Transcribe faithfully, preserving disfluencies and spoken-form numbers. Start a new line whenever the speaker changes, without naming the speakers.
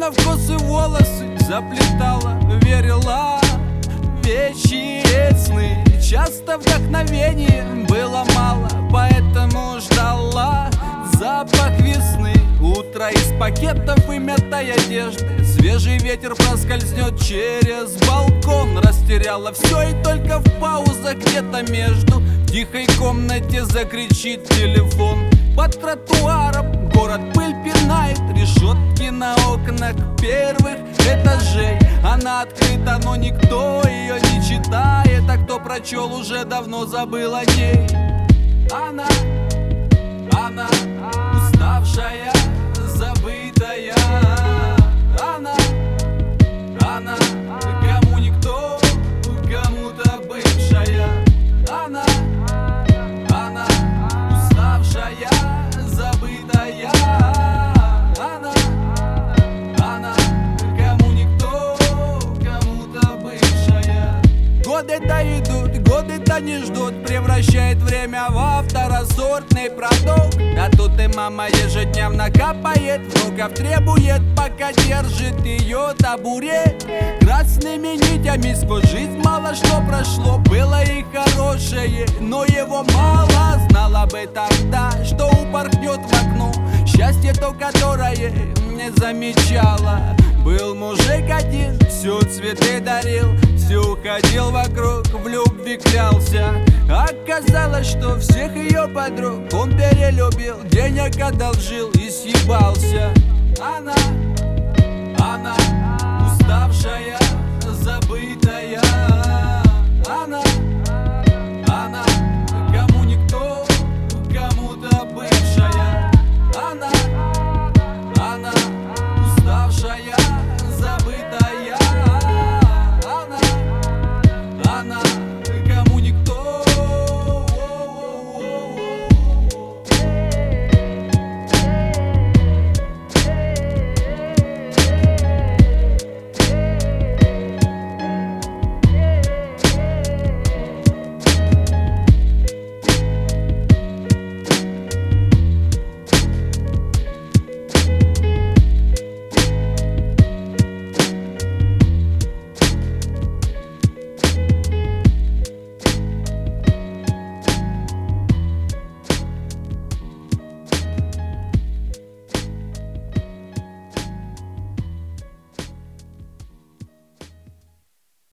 Она в косы волосы заплетала, верила в вечные сны. Часто вдохновения было мало, поэтому ждала запах весны. Утро из пакетов и мятой одежды, свежий ветер проскользнет через балкон. Растеряла все и только в паузах где-то между в тихой комнате закричит телефон. Под тротуаром город пыль пинает, решетки на окнах первых этажей. Она открыта, но никто ее не читает, а кто прочел, уже давно забыл о ней. Она, она, уставшая, забытая. Она, она, кому никто, кому-то бывшая. Она, она, уставшая, забытая. Она, она, кому никто, кому-то бывшая. Годы-то идут, годы-то не ждут, превращает время во второсортный продукт. А тут и мама ежедневно капает, внуков требует, пока держит ее табурет. Красными нитями сквозь жизнь мало что прошло. Было и хорошее, но его мало. Знала бы тогда, что упорхнет в окно счастье то, которое не замечала. Был мужик один, все цветы дарил, все ходил вокруг, в любви клялся. Оказалось, что всех ее подруг он перелюбил, денег одолжил и съебался. Она